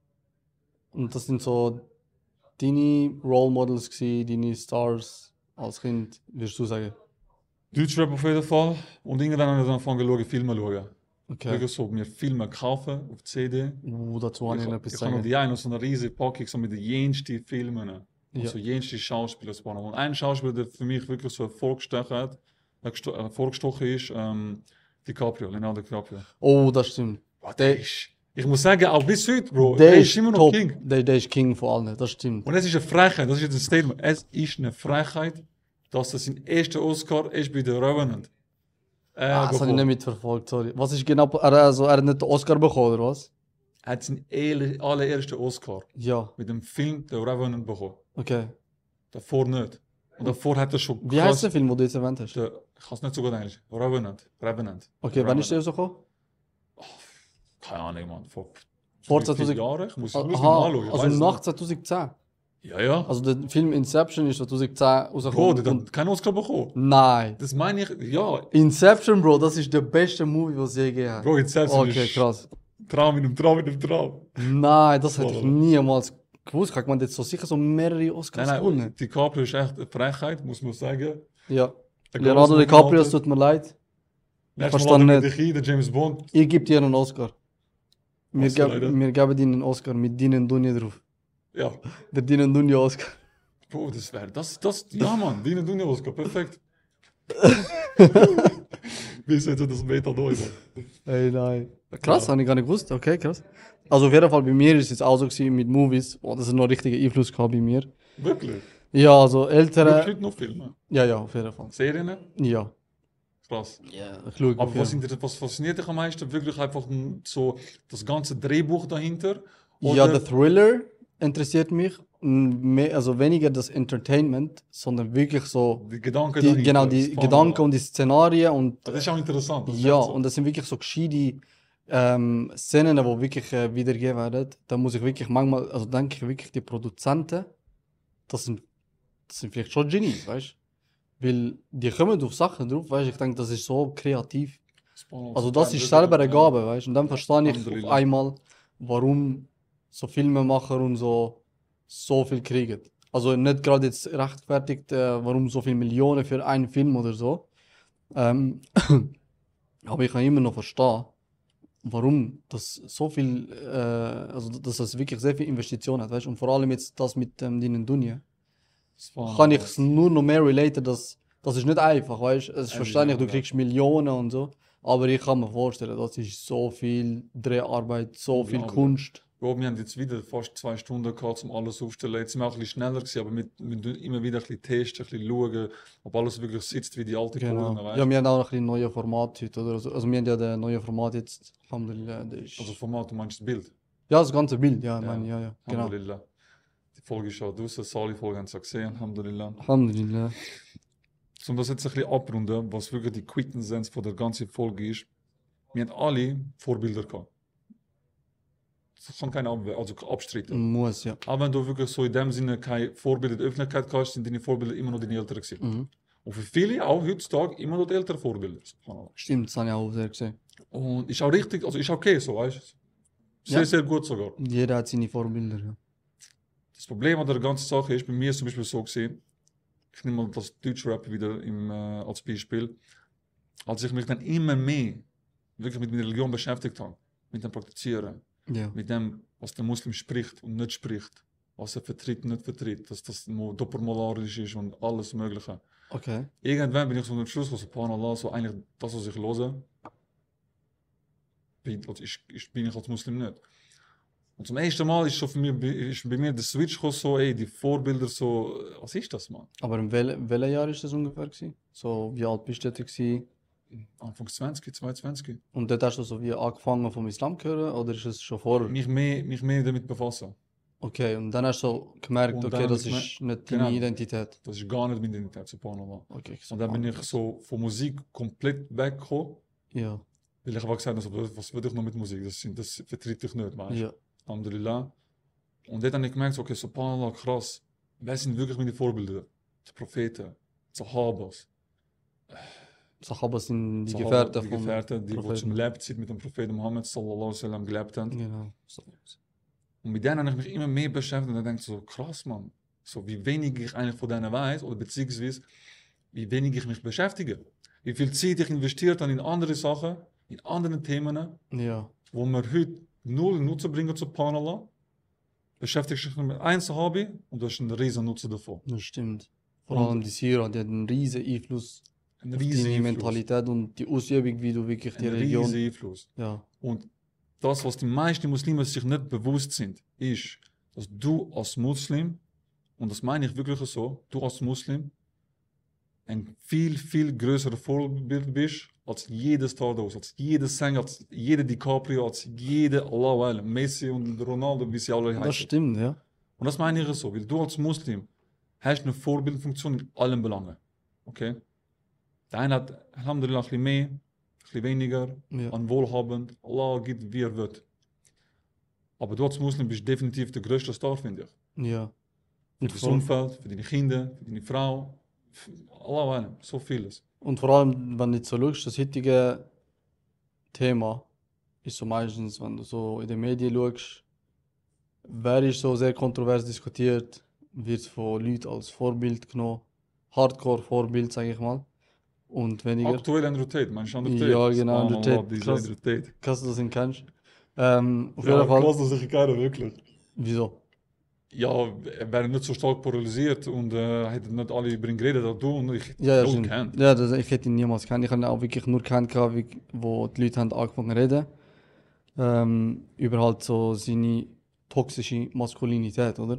Und das sind so deine Role Models gewesen, deine Stars als Kind, würdest du sagen? Deutschrap auf jeden Fall. Und irgendwann habe ich dann angefangen, schauen, Filme zu schauen. Okay. Wirklich so, mir Filme kaufen auf C D. Uh, dazu habe ich noch etwas Ich zu habe noch sagen. die eine, so eine riesige Packung so mit den jensten Filmen. Und Ja. so jenste Schauspieler. Und ein Schauspieler, der für mich wirklich so hervorgestochen hat, äh, gesto- äh, hervorgestochen ist, ähm, DiCaprio, Leonardo DiCaprio. Oh, das stimmt. Boah, der ist, ich muss sagen, auch bis heute, Bro, Der, der ist ist immer noch top. King. Der, der ist King von allen, das stimmt. Und es ist eine Frechheit, das ist jetzt ein Statement. Es ist eine Frechheit, dass er seinen ersten Oscar ist bei der Revenant. Äh, Ah, das habe ich bekommen. nicht mitverfolgt, sorry. Was ist genau, er, also, er hat nicht den Oscar bekommen, oder was? Er hat seinen ele- allerersten Oscar Ja, mit dem Film The Revenant bekommen. okay. Davor nicht. Und davor hat er schon Wie heißt der Film, den du jetzt erwähnt hast? Der, ich kann es nicht so gut Englisch. Revenant. Revenant. Okay, wann ist der Revenant. rausgekommen? Keine Ahnung, Mann. Vor, Vor drei, vier zweitausend Jahren? Ich muss, ich muss Aha, mal anschauen. Ich also weiss nach nicht. zweitausendzehn. Ja, ja. Also der Film Inception ist zweitausendzehn Bro, rausgekommen. der und- hat keinen Oscar bekommen. Nein. Das meine ich, ja. Inception, Bro, das ist der beste Movie, was es je gegeben hat. Bro, Inception Okay, ist krass. Traum in einem Traum in einem Traum. Nein, das hätte ich Voll. niemals gewusst. Hat man jetzt so sicher so mehrere Oscars Nein, gewonnen? nein, DiCaprio ist echt eine Frechheit, muss man sagen. Ja. Der Leonardo Großmann DiCaprio, es Alter. tut mir leid. Letztes verstand Mal hat er nicht. mit dich, der James Bond. Ich gebe dir einen Oscar. Wir, Was, leider? geb, wir geben dir einen Oscar mit Dinen Dunja drauf. Ja. Der Dinen Dunja Oscar. Bro, das wäre, das, das, ja, Mann, die tun ja Oscar, perfekt. Wie ist jetzt das Meta neu? Ey, nein. Krass, habe ich gar nicht gewusst. Okay, krass. Also auf jeden Fall bei mir ist es jetzt auch so gewesen mit Movies. Oh, das hat noch richtigen Einfluss gehabt bei mir. Wirklich? Ja, also Du ältere. schaust noch Filme? Ja, ja, auf jeden Fall. Serien? Ja. Krass. Ja, ich schaue Aber auf was, jeden inter- was fasziniert dich am meisten? Wirklich einfach n- so das ganze Drehbuch dahinter? Ja, Oder- der Thriller interessiert mich. Mm, mehr, also weniger das Entertainment, sondern wirklich so Die Gedanken die, dahinter. genau die das Gedanken Formel. und die Szenarien und Das ist auch interessant. Das ist ja, echt so. und das sind wirklich so gescheite ähm, Szenen, die wirklich äh, wiedergegeben werden. Da muss ich wirklich manchmal, also denke ich wirklich, die Produzenten, das sind, das sind vielleicht schon Genies, weißt du? Weil die kommen auf Sachen drauf, weißt du? Ich denke, das ist so kreativ. Also das ist selber eine Gabe, weißt du? Und dann verstehe ich auf Alhamdulillah. einmal, warum so Filmemacher und so so viel kriegen. Also nicht gerade jetzt rechtfertigt, äh, warum so viele Millionen für einen Film oder so. Ähm, aber ich kann immer noch verstehen, warum das so viel, äh, also dass das wirklich sehr viel Investition hat, weißt du? Und vor allem jetzt das mit ähm, Dinen Dunja. Kann ich es nur noch mehr relaten, dass das ist nicht einfach, weißt du? Es ist Äh, verständlich, du ja. kriegst Millionen und so. Aber ich kann mir vorstellen, das ist so viel Dreharbeit, so viel Unglaublich. Kunst. Bro, wir haben jetzt wieder fast zwei Stunden gehabt, um alles aufzustellen. Jetzt sind wir auch ein bisschen schneller gewesen, aber wir, wir tun immer wieder ein bisschen testen, ein bisschen schauen, ob alles wirklich sitzt wie die alte Genau. Folgen, weißt Ja, wir haben auch noch ein bisschen neue Format heute, oder? Also, also wir haben ja das neue Format jetzt, Alhamdulillah, das ist... Also Format, du meinst das Bild? ja, das ganze Bild, ja, Ja. meine, ja, ja, genau. Alhamdulillah. Die Folge ist schon draußen, Sali-Folge haben sie auch gesehen, Alhamdulillah. Alhamdulillah. Um das jetzt ein bisschen abrunden, was wirklich die Quintessenz von der ganzen Folge ist, wir haben alle Vorbilder gehabt. Das kann keiner ab also abstreiten. Muss, ja. Aber wenn du wirklich so in dem Sinne kein Vorbild in der Öffentlichkeit hast, sind deine Vorbilder immer noch deine Eltern gewesen. Mhm. Und für viele auch heutzutage immer noch die älteren Vorbilder. Subhanallah. Stimmt, das habe ich auch sehr gesehen. Und ist auch richtig, also ist okay so, weißt du? Sehr, Ja. sehr gut sogar. Jeder hat seine Vorbilder, ja. Das Problem an der ganzen Sache ist, bei mir ist zum Beispiel so gesehen, ich nehme mal das Deutschrap wieder im, äh, als Beispiel. als ich mich dann immer mehr wirklich mit der Religion beschäftigt habe, mit dem Praktizieren, Ja. mit dem, was der Muslim spricht und nicht spricht, was er vertritt und nicht vertritt, dass das nur doppelmoralisch ist und alles Mögliche. Okay. Irgendwann bin ich so am Schluss, was subhanallah, so eigentlich das, was ich höre, bin, also ich, ich, bin ich als Muslim nicht. Und zum ersten Mal ist, so für mich, ist bei mir der Switch gekommen, so, ey, die Vorbilder, so, was ist das, Mann? Aber in wel welchem Jahr ist das ungefähr gewesen? So, wie alt bist du dort gewesen? Anfang zwanzig, zweiundzwanzig. Und dort hast du so wie angefangen vom Islam zu hören, oder ist es schon vorher? Mich mehr, mich mehr damit befassen. Okay, und dann hast du so gemerkt, Und okay, dann das hab ich ist nicht deine genau. Identität. Das ist gar nicht meine Identität, subhanallah. Okay, Und dann bin ich so von Musik komplett weggekommen, Ja, weil ich aber gesagt habe, was will ich noch mit Musik? Das, sind- das vertritt ich nicht, weißt du? ja, Alhamdulillah. Und dort habe ich gemerkt, so, okay, subhanallah, krass. Wer sind wirklich meine Vorbilder? Die Propheten, die Sahabas. Sahaba sind die Sahaba, Gefährten die vom Gefährten, die, die Propheten. zum Lebzeit mit dem Propheten Muhammad sallallahu alaihi wasallam gelebt haben. Genau. So. Und mit denen habe ich mich immer mehr beschäftigt und dann denke ich so, krass, Mann. So, wie wenig ich eigentlich von denen weiß, oder beziehungsweise, wie wenig ich mich beschäftige. Wie viel Zeit ich investiert habe in andere Sachen, in anderen Themen, Ja, wo wir heute null Nutzen bringen zu Subhanallah. Beschäftigst dich mit einem Sahabi und du hast einen riesen Nutzen davon. das stimmt. Vor Und- allem die Sira, die hat einen riesen Einfluss Ein auf riesen deine Einfluss. Mentalität und die Ausübung, wie du wirklich die Ein Religion... riesen Einfluss. Ja, Und das, was die meisten Muslime sich nicht bewusst sind, ist, dass du als Muslim, und das meine ich wirklich so, du als Muslim ein viel, viel größeres Vorbild bist als jeder Stardust, als jeder Sänger, als jeder DiCaprio, als jeder Allah, Allah, Messi und Ronaldo, wie sie alle das heißen. stimmt, ja. Und das meine ich so, weil du als Muslim hast eine Vorbildfunktion in allen Belangen. Okay? Der eine hat, Alhamdulillah, ein bisschen mehr, ein bisschen weniger, Ja, an Wohlhabend, Allah gibt, wie er wird. Aber du als Muslim bist definitiv der größte Star, finde ich. ja. Für Und das vor, Umfeld, für deine Kinder, für deine Frau, für Allah, Allah, so vieles. und vor allem, wenn du jetzt so schaust, das heutige Thema ist so meistens, wenn du so in den Medien schaust, wer ist so sehr kontrovers diskutiert, wird von Leuten als Vorbild genommen. Hardcore-Vorbild, sage ich mal. Und weniger. Aktuell Andrew Tate, meinst du Andrew Tate? Ja, genau, Andrew Subhanallah, Tate, dieser krass. Andrew Tate. Krass, dass du ihn kennst. Ähm, auf Ja, jeden Fall. krass, dass ich keiner wirklich. Wieso? Ja, er wäre nicht so stark polarisiert und äh, hätte nicht alle über ihn geredet, als du und ich Ja, ja, null stimmt. kennt. Ja, das, ich hätte ihn niemals kennt. Ich habe ihn auch wirklich nur kennt, gehabt, wie, wo die Leute haben angefangen zu reden. Ähm, über halt so seine toxische Maskulinität, oder?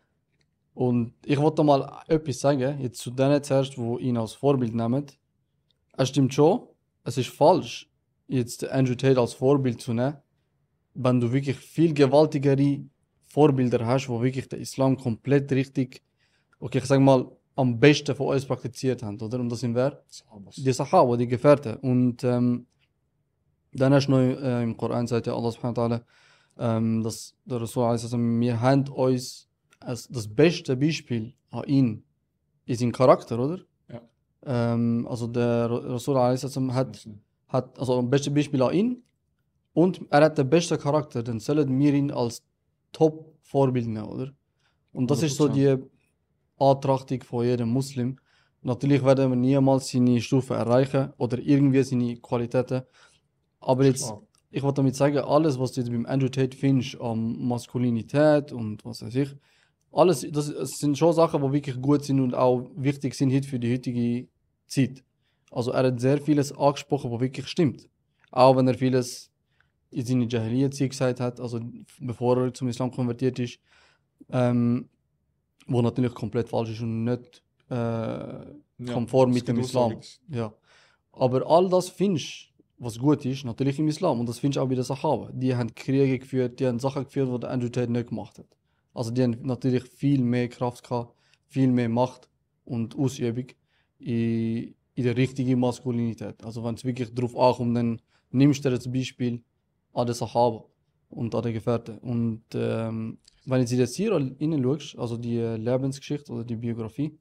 Und ich wollte mal etwas sagen, jetzt zu denen zuerst, die ihn als Vorbild nehmen. Es stimmt schon, es ist falsch, jetzt Andrew Tate als Vorbild zu nehmen, wenn du wirklich viel gewaltigere Vorbilder hast, wo wirklich den Islam komplett richtig, okay, ich sag mal, am besten von uns praktiziert haben, oder? Und das sind wer? Sahabas. Die Sahaba, die Gefährten. Und ähm, dann hast du noch äh, im Koran sagt ja Allah subhanahu wa ta'ala, ähm, dass der Rasul also wir haben uns als das beste Beispiel an ihn ist sein Charakter, oder? Ja. Ähm, also der Rasul hat, hat also das beste Beispiel an ihn und er hat den besten Charakter, dann sollen wir ihn als Top-Vorbild nehmen, oder? Und das ist so die Antrachtung von jedem Muslim. Natürlich werden wir niemals seine Stufe erreichen oder irgendwie seine Qualitäten. Aber jetzt, Klar. ich wollte damit sagen, alles, was du jetzt beim Andrew Tate findest, an Maskulinität und was weiß ich, alles, das, das sind schon Sachen, die wirklich gut sind und auch wichtig sind heute für die heutige Zeit. Also er hat sehr vieles angesprochen, was wirklich stimmt. Auch wenn er vieles in seiner Jahiliyyah-Zeit gesagt hat, also bevor er zum Islam konvertiert ist, ähm, wo natürlich komplett falsch ist und nicht äh, Ja, konform es mit dem gibt Islam. Aussagen. Ja. Aber all das findest was gut ist, natürlich im Islam. Und das findest du auch bei den Sahaba. Die haben Kriege geführt, die haben Sachen geführt, die der Andrew Tate nicht gemacht hat. Also die haben natürlich viel mehr Kraft gehabt, viel mehr Macht und Ausübung in, in der richtigen Maskulinität. Also wenn es wirklich darauf ankommt, dann nimmst du das Beispiel an den Sahaba und an den Gefährten. Und ähm, wenn du in das hier hineinschaust, also die Lebensgeschichte oder die Biografie,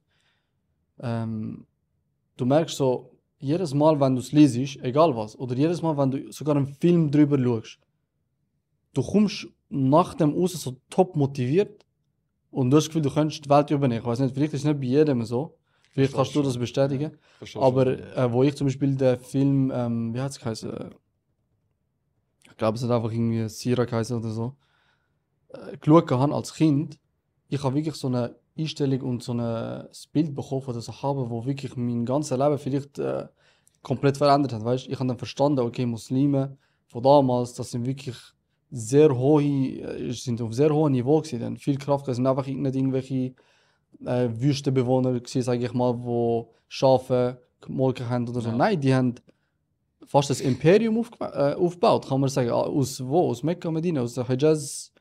ähm, du merkst so, jedes Mal, wenn du es liest, egal was, oder jedes Mal, wenn du sogar einen Film drüber schaust, du kommst nach dem raus so top motiviert und du hast das Gefühl, du könntest die Welt übernehmen. Ich weiß nicht, vielleicht ist es nicht bei jedem so, Vielleicht kannst du schon. das bestätigen. Verstehst du Aber schon? äh, wo ich zum Beispiel den Film, ähm, wie hat es geheißen? Äh, Ich glaube, es hat einfach irgendwie Sira geheißen oder so. Äh, geschaut habe als Kind, ich habe wirklich so eine Einstellung und so ein das Bild bekommen von den Sahaba, wo wirklich mein ganzes Leben vielleicht äh, komplett verändert hat. Weißt? Ich habe dann verstanden, okay, Muslime von damals, das sind wirklich sehr hohe, äh, sind auf sehr hohem Niveau gewesen, die haben viel Kraft, das sind einfach nicht irgendwelche äh, Wüstenbewohner gewesen, sage ich mal, wo Schafe gemolken haben oder so. Ja. Nein, die haben fast das Imperium aufgema- äh, aufgebaut, kann man sagen. Ah, Aus wo? Aus Mekka, Medina, aus der Hijaz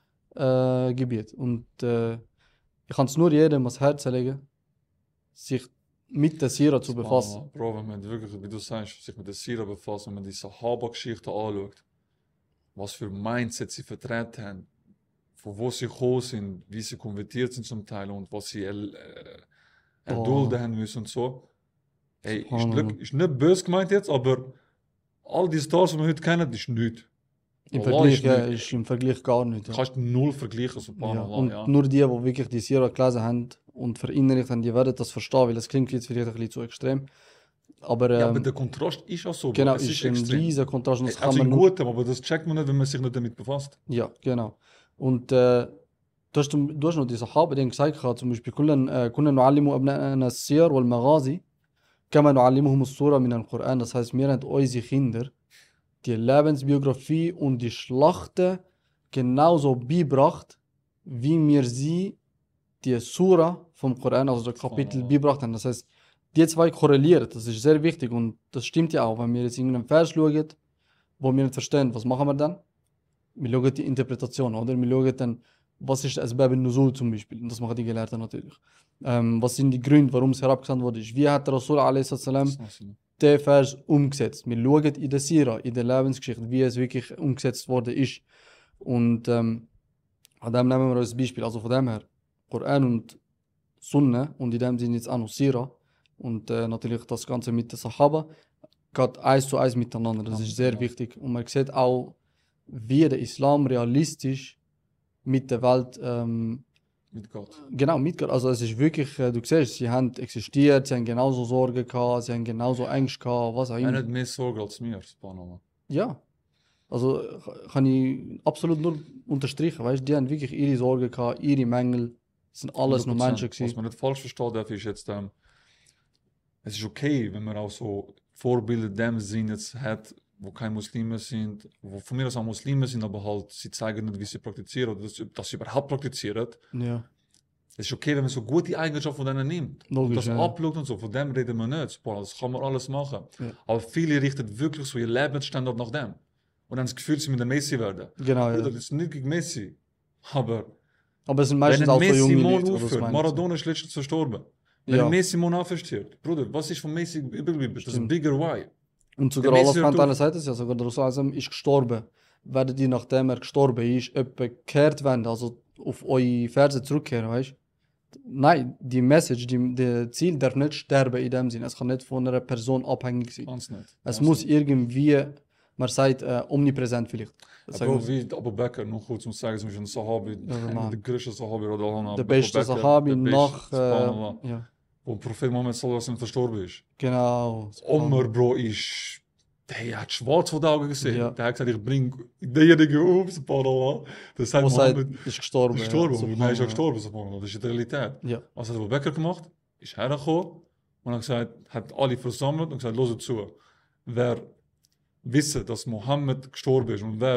äh, Gebiet. Und äh, ich kann es nur jedem ans Herz legen, sich mit der Sira zu befassen. Bro, wenn man wirklich, wie du sagst, sich mit der Sira befasst, wenn man die Sahaba-Geschichte anschaut, was für Mindset sie vertreten haben, von wo sie gekommen sind, wie sie konvertiert sind zum Teil und was sie er, äh, erdulden haben müssen und so. Ey, ist, Subhanallah. nicht- ist nicht böse gemeint jetzt, aber all die Stars, die wir heute kennen, ist nichts. Im Allah Vergleich, ist ja, nicht- ist im Vergleich gar nicht. Du Ja. kannst null vergleichen, Ja. subhanallah, Und ja. nur die, die wirklich die Sira gelesen haben und verinnerlicht haben, die werden das verstehen, weil das klingt jetzt vielleicht ein bisschen zu extrem. Aber, ähm, Ja, aber der Kontrast ist auch so. Bro. genau, Es ist ein extrem. riesiger Kontrast. Und das kann Also man in nur, Gutem, aber das checkt man nicht, wenn man sich nicht damit befasst. ja, genau. Und äh, du, hast, du hast noch die Sahaba, die haben gesagt, haben, zum Beispiel, كنا كنا نعلم أبناءنا السير والمغازي كما نعلمهم السورة من القرآن. Das heißt, wir haben unsere Kinder die Lebensbiografie und die Schlachten genauso beibracht, wie wir sie die Sura vom Koran, also das Kapitel, Subhanallah. beibracht haben. Das heißt, die zwei korrelieren, das ist sehr wichtig und das stimmt ja auch. Wenn wir jetzt irgendeinen Vers schauen, wo wir nicht verstehen, was machen wir dann? Wir schauen die Interpretation, oder? Wir schauen dann, was ist Asbab al-Nuzul zum Beispiel, und das machen die Gelehrten natürlich. Ähm, was sind die Gründe, warum es herabgesandt wurde? Wie hat der Rasul a.s. den Vers umgesetzt? Wir schauen in der Sira, in der Lebensgeschichte, wie es wirklich umgesetzt worden ist. Und ähm, an dem nehmen wir uns ein Beispiel. Also von dem her, Koran und Sunna und in dem Sinne jetzt auch noch Sira und äh, natürlich das Ganze mit den Sahaba geht eins zu eins miteinander. Das ist sehr Ja. wichtig. Und man sieht auch, wie der Islam realistisch mit der Welt ähm, Mit Gott. genau mitgeht. Also es ist wirklich, äh, du siehst, sie haben existiert, sie haben genauso Sorge gehabt, sie haben genauso Angst gehabt, was auch Er immer. hat mehr Sorge als mir, subhanallah. Ja. Also äh, kann ich absolut nur unterstreichen, weißt, die haben wirklich ihre Sorge gehabt, ihre Mängel, das sind alles nur hundert Menschen Prozent. Was gewesen. man nicht falsch verstehen darf, ist jetzt, ähm, es ist okay, wenn man auch so Vorbilder in dem Sinn jetzt hat, wo keine Muslime sind, wo von mir aus auch Muslime sind, aber halt, sie zeigen nicht, wie sie praktizieren oder dass, dass sie überhaupt praktizieren. Ja, Es ist okay, wenn man so gute Eigenschaften von denen nimmt. Und logisch. das Ja. abschaut und so, von dem reden wir nicht. Boah, das kann man alles machen. Ja. Aber viele richten wirklich so ihr Lebensstandard nach dem. Und dann das Gefühl, sie mit der Messi werden. Genau, Bruder, ja. das ist nicht gegen Messi. Aber Aber es sind wenn meistens ein auch so Messi junge morgen Leute, die das aufhört, meinen. Maradona ist letztens verstorben. Wenn Ja. ein Messi morgen aufersteht, Bruder, was ist von Messi übergeblieben? Das ist Stimmt. bigger why. Und sogar Der Allah Messi hört subhanahu wa ta'ala auf. sagt es ja, sogar der Rasul sallallahu alaihi wasallam ist gestorben. Werdet ihr, nachdem er gestorben ist, etwa gekehrt werden, also auf eure Verse zurückkehren, weißt du? Nein, die Message, die, die Ziel darf nicht sterben in dem Sinne. Es kann nicht von einer Person abhängig sein. Ganz nicht. Es Ganz muss nicht. irgendwie, man sagt, äh, omnipräsent vielleicht. Das sagen Aber wir- wie Abu Bakr, noch kurz um zu sagen, zum Beispiel ein Sahabi, Ja, einer Mann. der größten Sahabi, radiyallahu anhu, der Abu beste Bakr, Sahabi der beste, nach, subhanallah, äh, ja, wo Prophet Muhammad sallallahu alaihi wasallam verstorben ist. genau. Omar, Bro, ist. Der hat schwarz vor den Augen gesehen. Ja. Der hat gesagt, ich bring denjenigen um, subhanallah. Das sagt Wo sagt, Mohammed, ist gestorben. ist gestorben. ja, Und er ist auch subhanallah. gestorben, subhanallah. Das ist die Realität. Ja, Was hat Abu Bakr gemacht? Ist hergekommen und hat gesagt, hat alle versammelt und gesagt, los zu. Wer wisse, dass Mohammed gestorben ist und wer,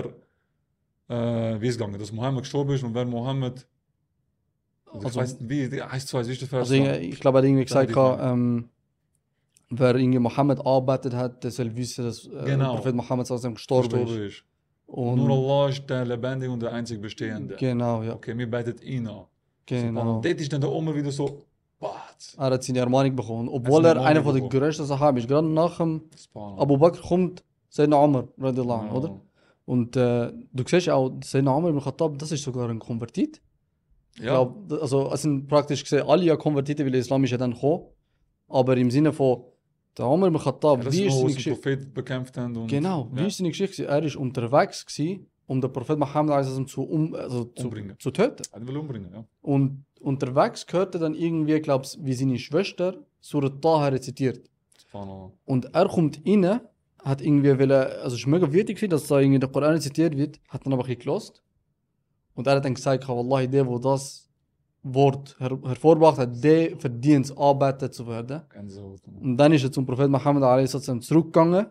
äh, wie ist es gegangen, dass Mohammed gestorben ist und wer Mohammed, also, Also- ich weiß nicht, wie, die eins, zwei, wie ist der Vers? also ich, ich glaube, er hat irgendwie Sag gesagt, die ähm, wer irgendwie Mohammed arbeitet hat, der soll wissen, dass äh, Genau. Prophet Mohammed sallallahu alaihi wasallam gestorben, gestorben ist. ist. Und Nur Allah ist der Lebendige und der einzig Bestehende. genau, ja, Okay, mir beitet ihn an. genau. Und dort ist dann der Oma wieder so, what? Er hat seine Ermahnung bekommen, obwohl seine er einer Ermahnung von den bekommen. größten Sahabi ist. Gerade nach dem Subhanallah. Abu Bakr kommt Sayyidina Umar, radiallahu anhu, Ja. oder? Und äh, du siehst auch, Sayyidina Umar ibn Khattab, das ist sogar ein Konvertit. Ich Ja, glaub, d- also es sind praktisch gesehen alle ja Konvertiten, weil der Islam ist ja dann gekommen. Aber im Sinne von, der Umar ibn Khattab, das wie ist ist noch, seine was den Geschichte? Prophet bekämpft haben. Und, Genau, wie ja. ist seine Geschichte? Er ist unterwegs gewesen um den Prophet Mohammed also zu, um, also zu, Umbringen. zu töten. Er will umbringen, ja. Und unterwegs hört er dann irgendwie, glaubst wie seine Schwester Surat Taha rezitiert. Subhanallah. Und er kommt rein, hat irgendwie, will er, also es ist mega wichtig, dass da irgendwie der Koran rezitiert wird, hat dann aber gelost. Und er hat dann gesagt, Wallahi, der, wo das Wort her hervorgebracht hat, der verdient es, arbeitet zu werden. Gänsehaut. Und dann ist er zum Prophet Mohammed a s. zurückgegangen.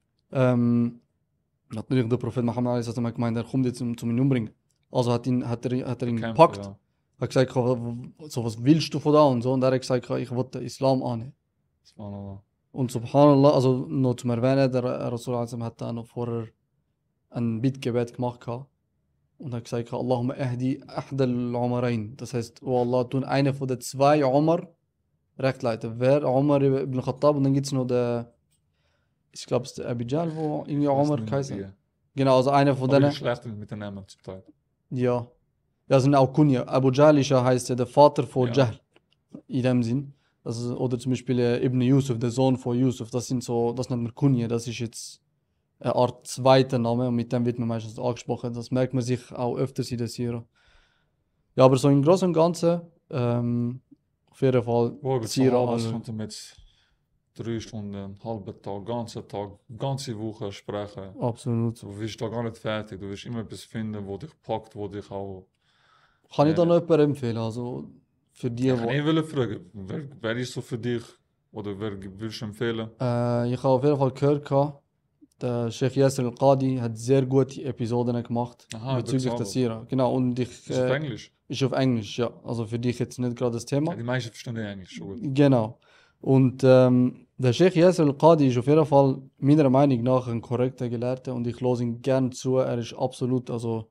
Ähm, natürlich, der Prophet Mohammed a s. hat gemeint, er kommt jetzt, um, um ihn umbringen. Also hat, ihn, hat, er, hat er ihn Kämpfer, gepackt. ja. Hat gesagt, so, was willst du von da und so. Und er hat gesagt, ich will den Islam annehmen. Subhanallah. Und subhanallah, also noch zum Erwähnen, der Rasul hat da noch vorher ein Bittgebet gemacht gehabt. Und hat gesagt, Allahumma ahdi ahda al-Umarain. Das heißt, oh Allah, tun eine von den zwei Umar recht leiten. Wer? Umar ibn Khattab und dann gibt es noch den, ich glaube, es ist der Abijal, wo irgendwie Umar heißt. Genau, also einer von Aber denen. ich schlecht mit den Namen zum Teil. Ja. Ja, sind auch Kunya. Abu Jahl ist ja, heißt ja der Vater von Ja. Jahl. In dem Sinn. Also, oder zum Beispiel äh, Ibn Yusuf, der Sohn von Yusuf. Das sind so, das nennt man Kunya. Das ist jetzt eine Art zweiter Name und mit dem wird man meistens angesprochen. Das merkt man sich auch öfters in der Sira. Ja, aber so im Großen und Ganzen, ähm, auf jeden Fall, Wo ich Sira was alle. konnte mit drei Stunden, halben Tag, ganzen Tag, ganze Woche sprechen. Absolut. Du wirst da gar nicht fertig. Du wirst immer etwas finden, wo dich packt, wo dich auch. Kann ich da Ja. noch jemanden empfehlen? Also, für die, Ich kann wo, eh willen fragen, wer, wer ist so für dich? Oder wer willst du empfehlen? äh, ich habe auf jeden Fall gehört, gehabt, der Sheikh Yasser al-Qadi hat sehr gute Episoden gemacht Aha, bezüglich über der Xaver. Sira. Genau, und ich, Ist auf äh, Englisch? ist auf Englisch, ja. Also für dich jetzt nicht gerade das Thema. Ja, die meisten verstehen Englisch schon gut. Genau. Und ähm, der Sheikh Yasser al-Qadi ist auf jeden Fall meiner Meinung nach ein korrekter Gelehrter und ich höre ihn gern zu. Er ist absolut, also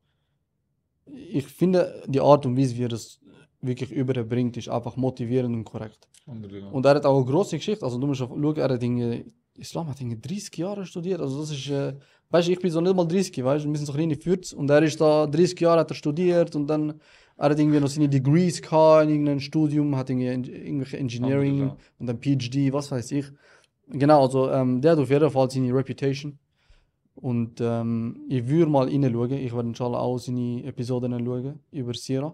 ich finde die Art und Weise, wie er das wirklich überbringt, ist einfach motivierend und korrekt. Alhamdulillah. Und er hat auch eine grosse Geschichte. Also du musst auf- schauen, er hat irgendwie, Islam hat irgendwie dreißig Jahre studiert. Also das ist, äh, weißt du, ich bin so nicht mal dreißig, weißt du, wir sind so kleine vierzig und er ist da dreißig Jahre hat er studiert und dann er hat irgendwie noch seine Degrees gehabt in irgendeinem Studium, hat irgendwie en- irgendwelche Engineering Alhamdulillah. und dann P H D, was weiß ich. Genau, also ähm, der hat auf jeden Fall seine Reputation. Und ähm, ich würde mal reinschauen. Ich werde inshallah auch seine Episoden schauen über Sira.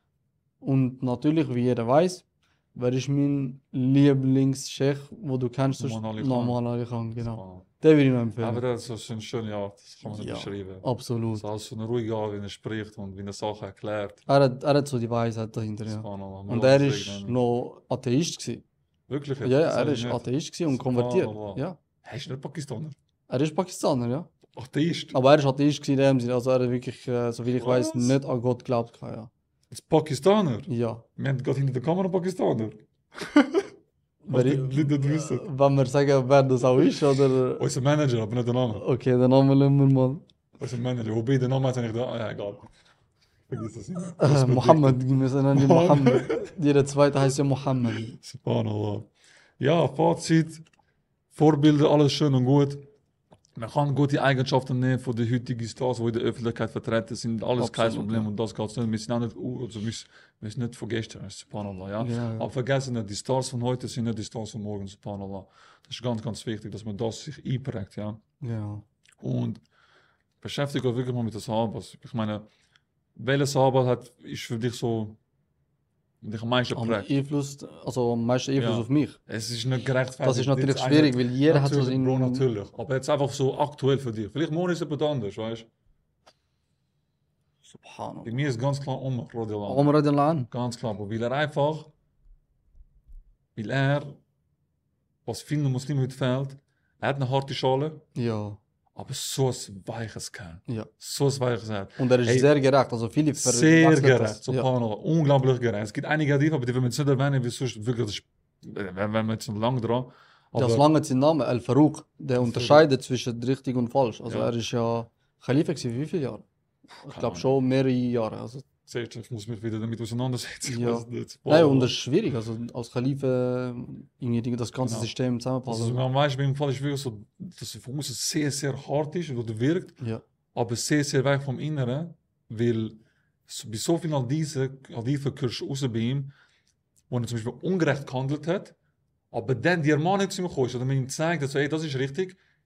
Und natürlich, wie jeder weiß, wer ist mein Lieblingscheich, wo du kennst? sonst- Noman Ali Khan. Noman Ali Khan, genau. Subhanallah. Den würde ich noch empfehlen. Aber das ist ein schöner Art, das kann man nicht Ja. beschreiben. Absolut. So als so eine ruhige Art, wie er spricht und wie er Sachen erklärt. Er hat, er hat so die Weisheit dahinter, ja. Subhanallah. Und er ist noch Atheist gewesen. Wirklich? Ja, ja, Das er habe ist ich nicht. Atheist gewesen und konvertiert. Subhanallah. Ja. Er ist nicht Pakistaner. Er ist Pakistaner, ja. Atheist. Aber er ist Atheist gewesen in dem Sinne. Also er hat wirklich, äh, soviel ich weiß, Was? nicht an Gott geglaubt, ja. Ist Pakistaner? Ja. Wir haben gerade hinter der Kamera Pakistaner. Was Wer die ich- Leute nicht wissen. Wenn wir sagen, wer das auch ist, oder? Unser Manager, aber nicht der Name. Okay, den Namen lassen wir mal. Unser Manager. Wobei der Name hat er nicht da. Ah, ja, egal. Vergiss das nicht. Äh, Mohammed, wir müssen nennen ihn Mohammed. Mohammed. Jeder zweite heißt ja Mohammed. Subhanallah. Ja, Fazit. Vorbilder, alles schön und gut. Man kann gute Eigenschaften nehmen von den heutigen Stars, die in der Öffentlichkeit vertreten sind. Alles kein Absolut, Problem ja. und das geht nicht. Wir sind auch nicht, uh, also wir, wir sind nicht von gestern, Subhanallah. Ja? Ja, ja. Aber vergessen nicht, die Stars von heute sind nicht die Stars von morgen, Subhanallah. Das ist ganz, ganz wichtig, dass man das sich einprägt. Ja? Ja. Und beschäftige euch wirklich mal mit den Sahabas. Ich meine, welche Sahaba hat, ist für dich so, dich am meisten Am prägt? Einfluss, also am meisten Einfluss Ja. auf mich. Es ist nicht gerechtfertigt. Das ist natürlich jetzt schwierig, eine- weil jeder hat so natürlich, seinen- Bro, natürlich. Aber jetzt einfach so aktuell für dich. Vielleicht morgen ist es etwas anderes, weißt du? Subhanallah. Bei mir ist ganz klar Umar, radiallahu anhu. Umar radiallahu anhu. Ganz klar, Bro. Weil er einfach, weil er, was vielen Muslimen heute fehlt, er hat eine harte Schale, Ja, aber so ein weiches Kern. ja. So ein weiches Herz. Und er ist Hey, sehr gerecht. Also viele Sehr verwechseln gerecht, das. Ja. subhanallah. Unglaublich gerecht. Es gibt einige Hadith, aber die will man jetzt nicht erwähnen, wie sonst wirklich, das ist, wenn wenn wir jetzt noch lange dran. Das Aber lange sein Name, Al-Faruq, der unterscheidet zwischen richtig und falsch. Also Ja. er ist ja Khalifa gewesen, wie viele Jahre? Ich glaube Ahnung. schon mehrere Jahre. Also, siehst du, ich muss mich wieder damit auseinandersetzen. Ich Ja. weiß nicht. nein, und das ist schwierig. Also als Khalifa irgendwie das ganze Genau. System Also, zusammenpassen. am meisten beim Fall ist wirklich so, dass es von außen sehr, sehr hart ist oder wirkt, Ja, aber sehr, sehr weit vom Inneren, weil so, bei so vielen Hadithen Hadithen hörst du raus bei ihm, wo er zum Beispiel ungerecht gehandelt hat, aber dann die Ermahnung zu ihm kommt, oder man ihm zeigt, dass so, hey, das ist richtig,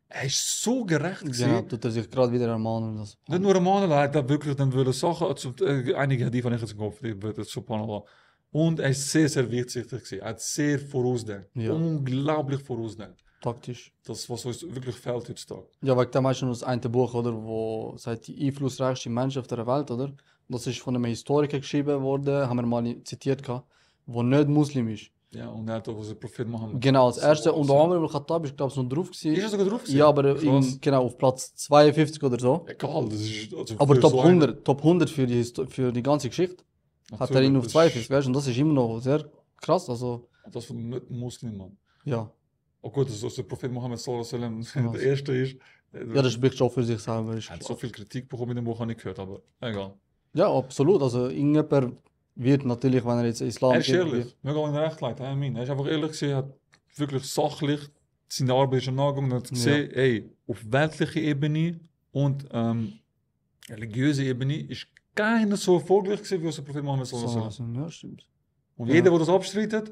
Er ist so gerecht Genau, gewesen. tut er sich gerade wieder ermahnen. Das. Nicht nur Emanuel, er hat da wirklich dann wollen Sachen, also, äh, einige, die von ich jetzt im Kopf, die wird jetzt schon Panama. Und er ist sehr, sehr weitsichtig gewesen. Er hat sehr vorausdenkt. Ja. Unglaublich vorausdenkt. Taktisch. Das, was uns wirklich fehlt heutzutage. Ja, wegen dem hast du noch das eine Buch, oder, wo sagt die einflussreichsten Menschen auf der Welt, oder? Das ist von einem Historiker geschrieben worden, haben wir mal zitiert gehabt, wo nicht Muslim ist. Ja, und er hat auch den Prophet Mohammed. Genau, als So erste, und awesome. Omar ibn Khattab ist, glaube ich, noch drauf gewesen. Ist er sogar drauf gewesen? Ja, aber Krass. in, genau, auf Platz zweiundfünfzig oder so. Egal, das ist... Also Aber für Top so einen- hundert, Top hundert für die, Histo- für die ganze Geschichte hat er Natürlich, ihn auf das zweiundfünfzig, ist- weißt du, und das ist immer noch sehr krass, also, Das von nicht ein Muslim, Mann. ja. Oh gut, dass der Prophet Mohammed sallallahu alaihi wasallam Ja. der Erste ist. Ja, das spricht schon für sich selber, ist Er hat klar. so viel Kritik bekommen in dem Buch, habe ich gehört, aber egal. Ja, absolut, also, irgendjemand wird natürlich, wenn er jetzt Islam Er ist irgendwie- ehrlich. Wir gehen in Recht leiten, I mean. Er ist einfach ehrlich gewesen, hat wirklich sachlich seine Arbeit ist nachgegangen und hat gesehen, ey, auf weltlicher Ebene und ähm, religiöser Ebene ist keiner so erfolgreich gewesen wie unser Prophet Mohammed sallallahu alaihi wasallam. So, ja, stimmt. Und Ja. jeder, der das abstreitet,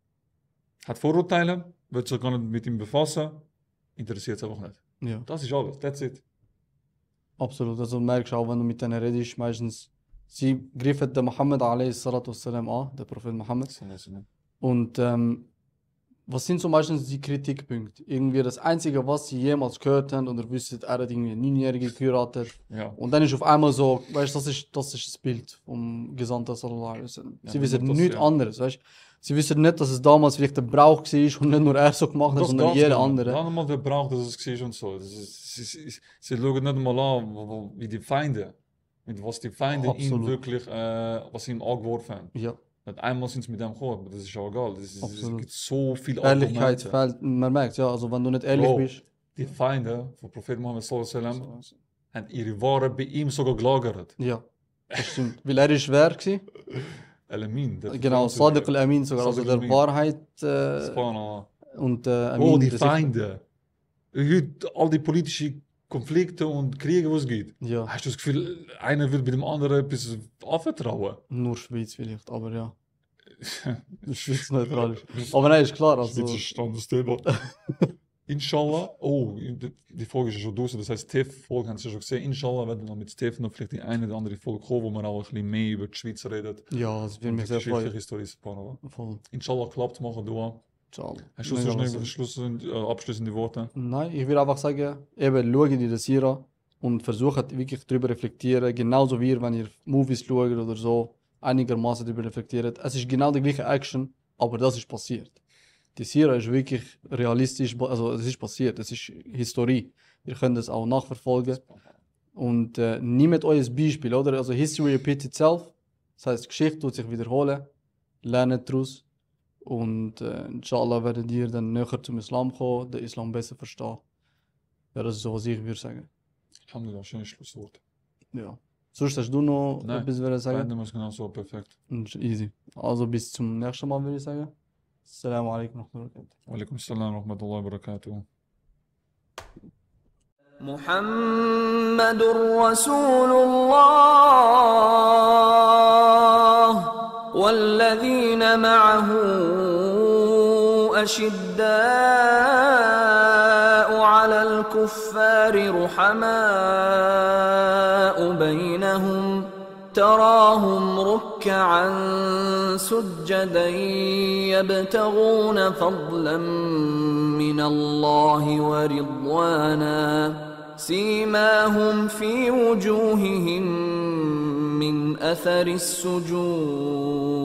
hat Vorurteile, wird sich gar nicht mit ihm befassen, interessiert es einfach nicht. Ja, Das ist alles, that's it. absolut. Also du merkst auch, wenn du mit denen redest, meistens, sie griffen den Muhammad a.s. an, der Prophet Muhammad. Und ähm, was sind so meistens die Kritikpunkte? Irgendwie das Einzige, was sie jemals gehört haben, oder wissen, er hat irgendwie eine Neunjährige geheiratet. Ja. Und dann ist auf einmal so, weißt du, das ist, das ist das Bild vom Gesandten sallallahu alaihi wasallam. Ja, Sie man wissen sagt das, nichts ja. anderes, weißt du? Sie wissen nicht, dass es damals vielleicht ein Brauch war und nicht nur er so gemacht hat, Das sondern geht's jeder nicht. andere. Dann mal, wer braucht, dass es war und so. Das ist, sie, sie, sie schauen nicht mal an, wo- wo- wie die Feinde, mit was die Feinde ihm Absolut. wirklich, äh, was sie ihm angeworfen haben. Ja, Nicht einmal sind sie mit dem gekommen, aber das ist auch egal. Das ist, es Absolut. gibt so viel Ehrlichkeit Argumente. fehlt, man merkt, ja, also wenn du nicht ehrlich Bro. bist. Die Feinde von Prophet Muhammad sallallahu alaihi wasallam haben ihre Waren bei ihm sogar gelagert. Ja, das stimmt. Weil er ist schwer gewesen. Al-Amin. der Genau, Vertrauenswürdige. Sadiq al-Amin sogar, also Sadiq der al-Amin. Wahrheit äh, Subhanallah. und äh, Amin. Oh, die der Sicher- Feinde. Heute all die politischen Konflikte und Kriege, die es gibt. Ja, Hast du das Gefühl, einer wird mit dem anderen etwas anvertrauen? nur Schweiz vielleicht, aber ja. Schweiz neutral ist. Aber nein, ist klar, also. Das ist ein Standesthema. Inshallah, oh, die, die Folge ist ja schon durch, das heißt, Steve-Folge haben Sie schon gesehen. Inshallah werden wir mit Steve noch vielleicht die eine oder andere Folge kommen, wo man auch ein bisschen mehr über die Schweiz redet. Ja, das würde Und mich die sehr geschichtliche freuen. Historie ist Panama. Voll. Inshallah klappt, machen du. Ciao. Hast du Mega so schnell was- Schluss, äh, abschließende Worte? Nein, ich würde einfach sagen, eben schaut in das hier an und versucht wirklich darüber reflektieren, genauso wie ihr, wenn ihr Movies schaut oder so, einigermaßen darüber reflektiert. Es ist genau die gleiche Action, aber das ist passiert. Die Sira ist wirklich realistisch, also es ist passiert, es ist Historie. Ihr könnt es auch nachverfolgen und äh, nehmt euch ein Beispiel, oder? Also History repeats itself, das heißt, Geschichte tut sich wiederholen, lernt daraus und äh, inshallah werdet ihr dann näher zum Islam kommen, den Islam besser verstehen. Ja, das ist so, was ich würde sagen. Alhamdulillah, schönes Schlusswort. Ja. Sonst hast du noch Nein, etwas wollen sagen? Beenden wir es genau so, perfekt. Und easy. Also bis zum nächsten Mal, würde ich sagen. Assalamu alaikum wa rahmatullahi wa barakatuh. Wa alaikum salam wa rahmatullahi wa barakatuh. محمد رسول الله والذين معه أشداء على الكفار رحماء بينهم تراهم ركعا سجدا يبتغون فضلا من الله ورضوانا سيماهم في وجوههم من أثر السجود